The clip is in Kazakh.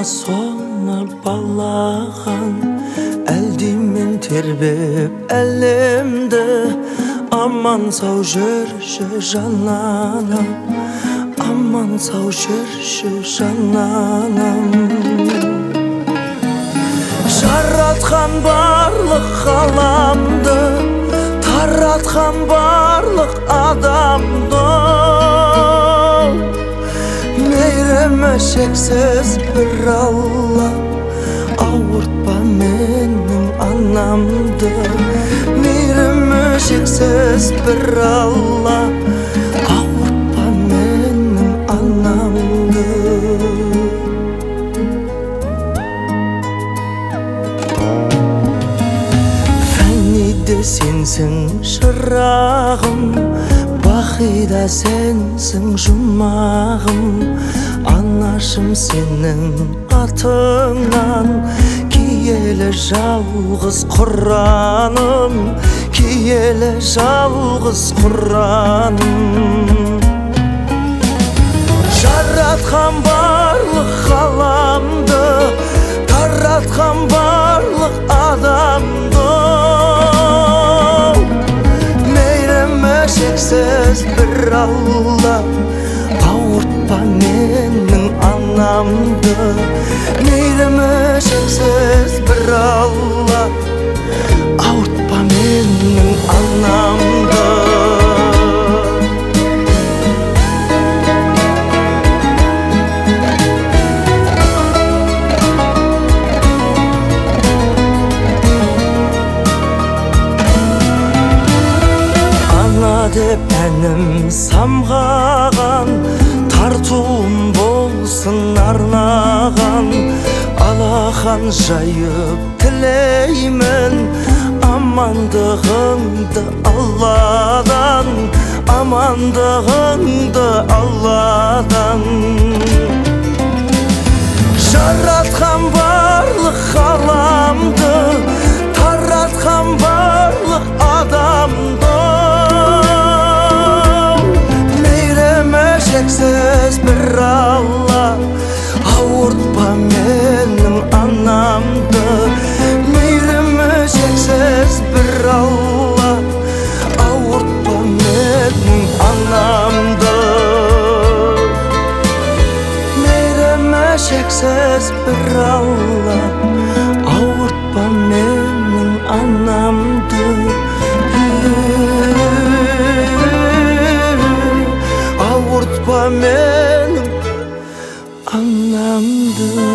Ана соны балаған әлдимен тербеп әлемді, аман сау жүрші жананам, аман сау жүрші жананам. Жаратқан барлық ғаламды, таратқан барлық адамды, мейірімі шексіз бір Алла, ауыртпа менің анамды. Мейірімі шексіз бір Алла, ауыртпа менің анамды. Фәниде сенсің шырағым, бақида сенсің жұмағым. Анашым сенің атыңнан, киелі жалғыз Құраным, киелі жалғыз Құраным. Жаратқан барлық ғаламды, таратқан барлық адамды, мейірімі шексіз бір Алла, ауыртпа менің анамды. Мейірімі шексіз бір Алла, ауыртпа менің анамды. Деп әнім самғаған, тартуым болсын арнаған. Алақан жайып тілеймін, амандығыңды Алладан, амандығыңды Алладан. Жаратқан барлық ғаламды, таратқан барлық адамды, шексіз бір Алла, ауыртпа менің анамды. Мейірімі шексіз бір Алла, ауыртпа менің анамды. Мейірімі шексіз бір Алла, ауыртпа менің анамды. Ауыртпа менің анамды.